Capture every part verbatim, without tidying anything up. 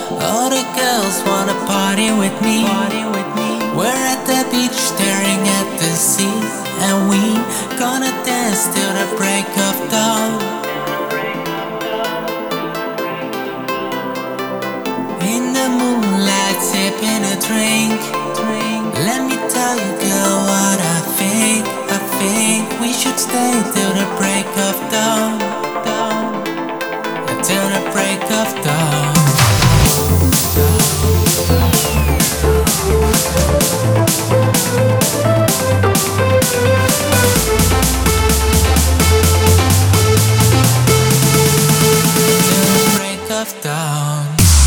All the girls wanna party with me. We're at the beach staring at the sea, and we gonna dance till the break of dawn. In the moonlight, sipping a drink. Let me tell you, girl, what I think. I think we should stay till the break of dawn. Till the break of dawn. Till the break of dawn.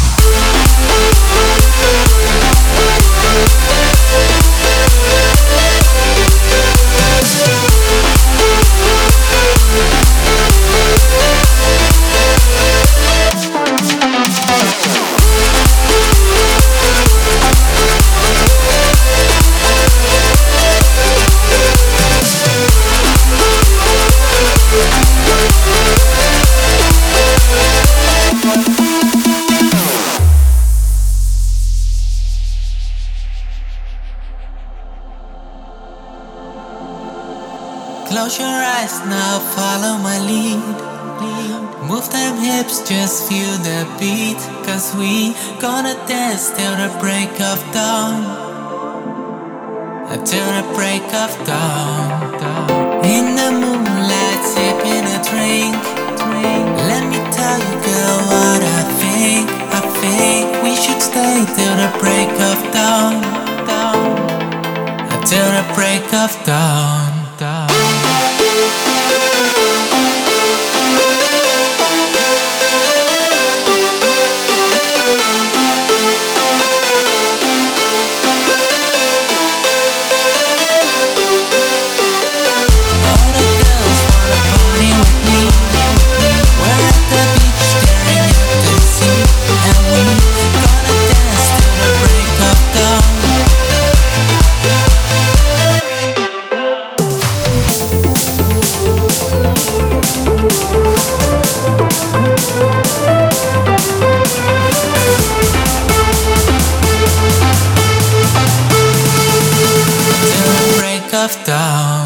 Close your eyes now, follow my lead. Move them hips, just feel the beat. Cause we gonna dance till the break of dawn. Till the break of dawn. In the moonlight, sipping a drink. Let me tell you, girl, what I think. I think we should stay till the break of dawn. Till the break of dawn. Of dawn.